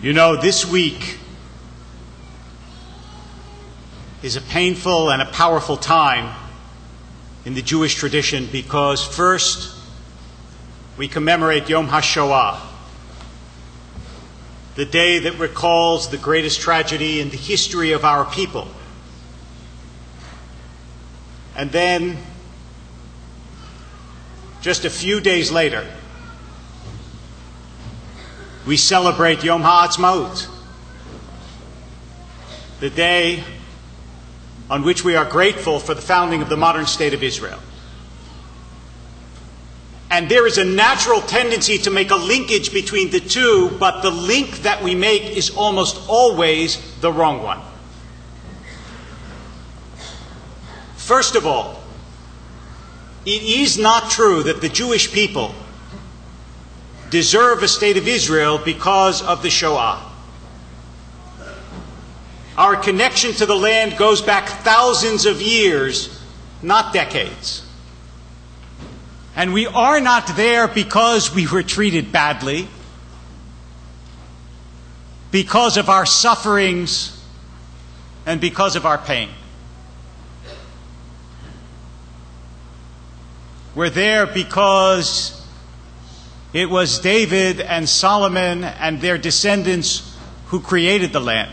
You know, this week is a painful and a powerful time in the Jewish tradition because first, we commemorate Yom HaShoah, the day that recalls the greatest tragedy in the history of our people. And then, just a few days later, we celebrate Yom HaAtzmaut, the day on which we are grateful for the founding of the modern state of Israel. And there is a natural tendency to make a linkage between the two, but the link that we make is almost always the wrong one. First of all, it is not true that the Jewish people deserve a state of Israel because of the Shoah. Our connection to the land goes back thousands of years, not decades. And we are not there because we were treated badly, because of our sufferings, and because of our pain. We're there because it was David and Solomon and their descendants who created the land,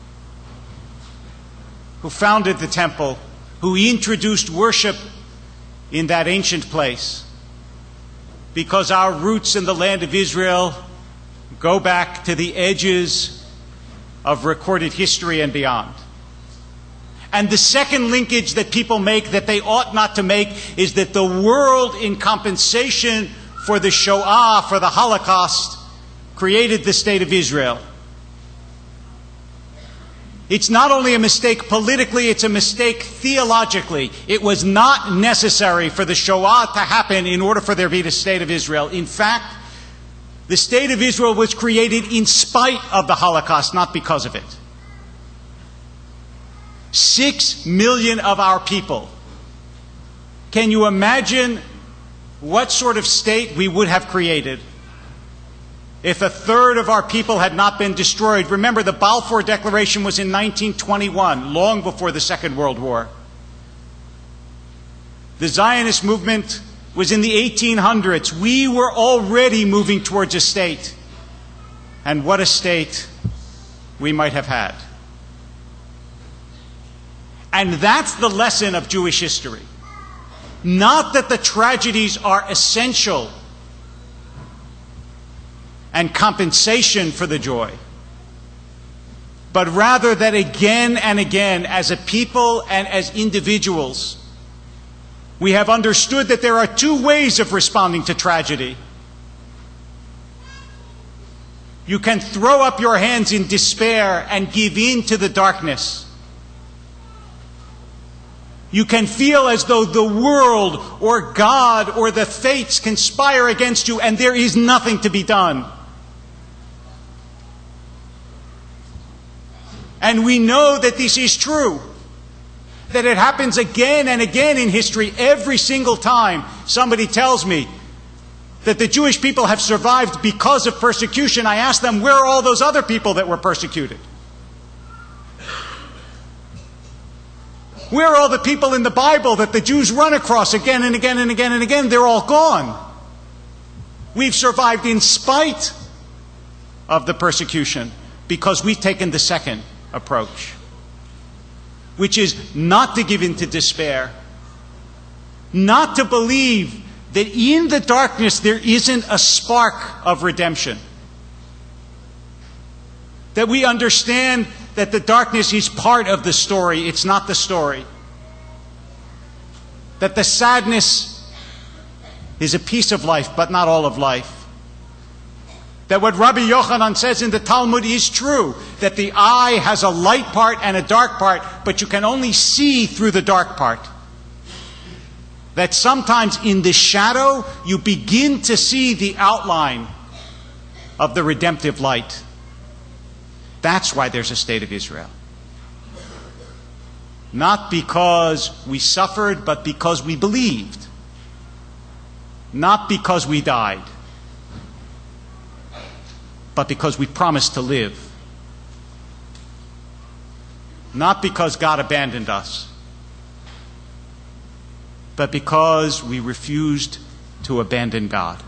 who founded the temple, who introduced worship in that ancient place, because our roots in the land of Israel go back to the edges of recorded history and beyond. And the second linkage that people make that they ought not to make is that the world, in compensation for the Shoah, for the Holocaust, created the state of Israel. It's not only a mistake politically, it's a mistake theologically. It was not necessary for the Shoah to happen in order for there to be the state of Israel. In fact, the state of Israel was created in spite of the Holocaust, not because of it. 6 million of our people. Can you imagine what sort of state we would have created if a third of our people had not been destroyed? Remember, the Balfour Declaration was in 1921, long before the Second World War. The Zionist movement was in the 1800s. We were already moving towards a state. And what a state we might have had. And that's the lesson of Jewish history. Not that the tragedies are essential and compensation for the joy, but rather that again and again, as a people and as individuals, we have understood that there are two ways of responding to tragedy. You can throw up your hands in despair and give in to the darkness. You can feel as though the world or God or the fates conspire against you and there is nothing to be done. And we know that this is true, that it happens again and again in history. Every single time somebody tells me that the Jewish people have survived because of persecution, I ask them, where are all those other people that were persecuted? Where are all the people in the Bible that the Jews run across again and again and again and again? They're all gone. We've survived in spite of the persecution because we've taken the second approach, which is not to give in to despair, not to believe that in the darkness there isn't a spark of redemption, that we understand that the darkness is part of the story, it's not the story. That the sadness is a piece of life, but not all of life. That what Rabbi Yochanan says in the Talmud is true, that the eye has a light part and a dark part, but you can only see through the dark part. That sometimes in the shadow, you begin to see the outline of the redemptive light. That's why there's a state of Israel. Not because we suffered, but because we believed. Not because we died. but because we promised to live. Not because God abandoned us, but because we refused to abandon God.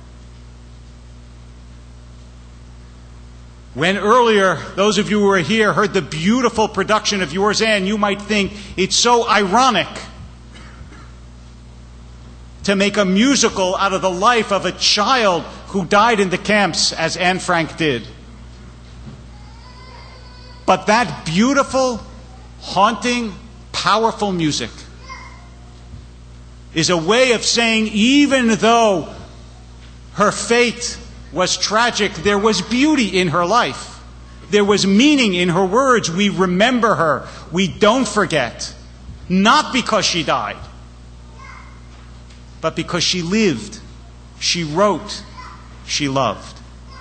When earlier, those of you who were here heard the beautiful production of Yours and, you might think it's so ironic to make a musical out of the life of a child who died in the camps, as Anne Frank did. But that beautiful, haunting, powerful music is a way of saying, even though her fate was tragic, there was beauty in her life. There was meaning in her words. We remember her. We don't forget. Not because she died, but because she lived, she wrote, she loved.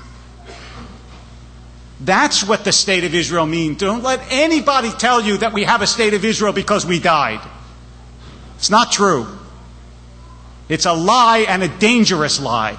That's what the State of Israel means. Don't let anybody tell you that we have a State of Israel because we died. It's not true. It's a lie, and a dangerous lie.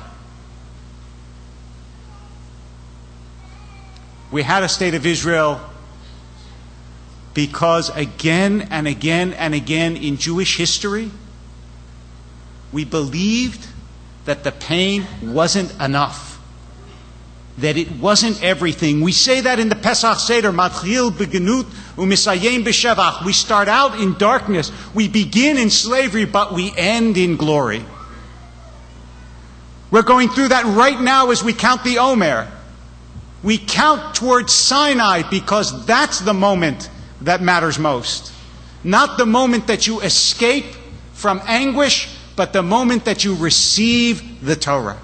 We had a State of Israel because again and again and again in Jewish history, we believed that the pain wasn't enough, that it wasn't everything. We say that in the Pesach Seder, Matchil b'genut u'misayem b'shevach. We start out in darkness, we begin in slavery, but we end in glory. We're going through that right now as we count the Omer. We count towards Sinai because that's the moment that matters most. Not the moment that you escape from anguish, but the moment that you receive the Torah.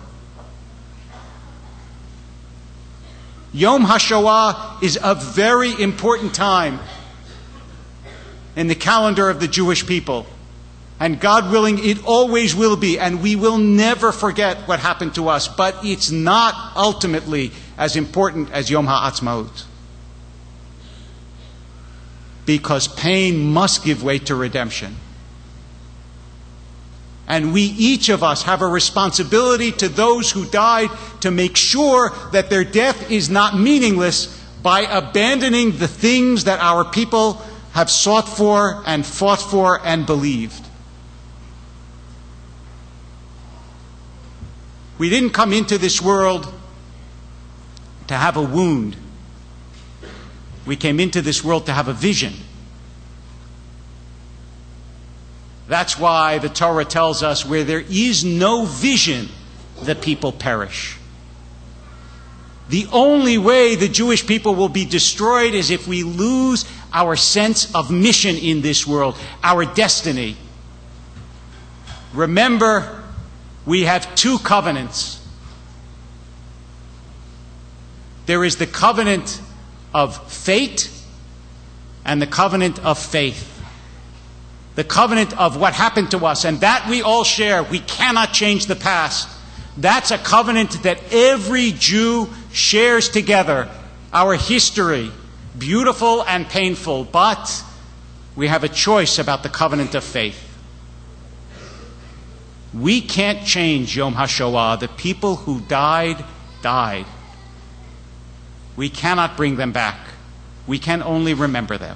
Yom HaShoah is a very important time in the calendar of the Jewish people. And God willing, it always will be, and we will never forget what happened to us. But it's not ultimately as important as Yom HaAtzmaut. Because pain must give way to redemption. And we, each of us, have a responsibility to those who died to make sure that their death is not meaningless by abandoning the things that our people have sought for and fought for and believed. We didn't come into this world to have a wound. We came into this world to have a vision. That's why the Torah tells us, where there is no vision, the people perish. The only way the Jewish people will be destroyed is if we lose our sense of mission in this world, our destiny. Remember, we have two covenants. There is the covenant of fate and the covenant of faith. The covenant of what happened to us, and that we all share. We cannot change the past. That's a covenant that every Jew shares together. Our history, beautiful and painful, but we have a choice about the covenant of faith. We can't change Yom HaShoah. The people who died, died. We cannot bring them back. We can only remember them.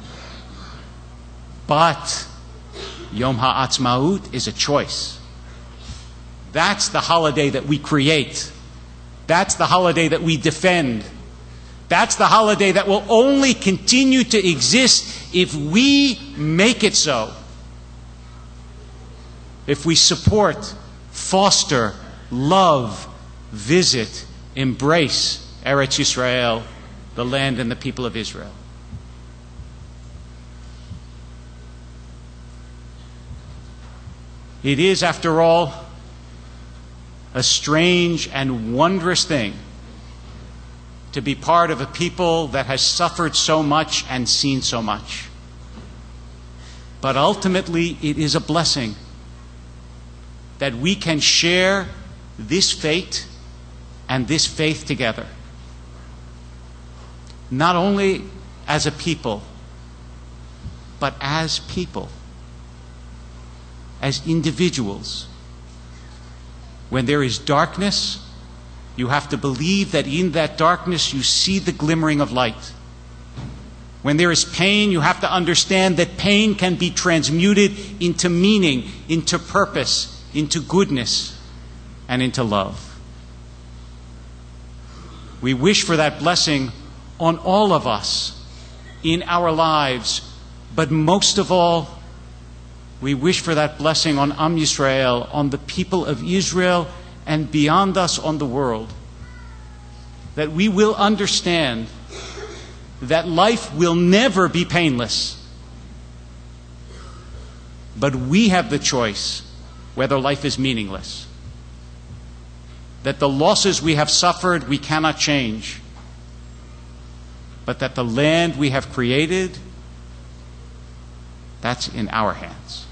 But Yom HaAtzmaut is a choice. That's the holiday that we create. That's the holiday that we defend. That's the holiday that will only continue to exist if we make it so. If we support, foster, love, visit, embrace Eretz Yisrael, the land and the people of Israel. It is, after all, a strange and wondrous thing to be part of a people that has suffered so much and seen so much. But ultimately, it is a blessing that we can share this fate and this faith together. Not only as a people, but as people, as individuals. When there is darkness, You have to believe that in that darkness you see the glimmering of light. When there is pain, you have to understand that pain can be transmuted into meaning, into purpose, into goodness, and into love. We wish for that blessing on all of us in our lives, but most of all, we wish for that blessing on Am Yisrael, on the people of Israel, and beyond us on the world. That we will understand that life will never be painless. But we have the choice whether life is meaningless. That the losses we have suffered we cannot change. But that the land we have created, that's in our hands.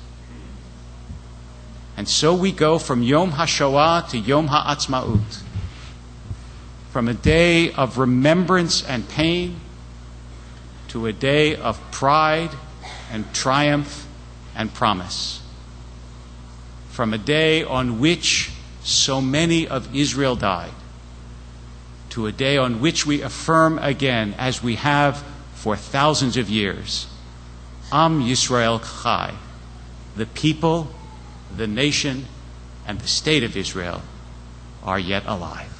And so we go from Yom HaShoah to Yom HaAtzmaut. From a day of remembrance and pain to a day of pride and triumph and promise. From a day on which so many of Israel died to a day on which we affirm again, as we have for thousands of years, Am Yisrael Chai, the people, the nation, and the state of Israel are yet alive.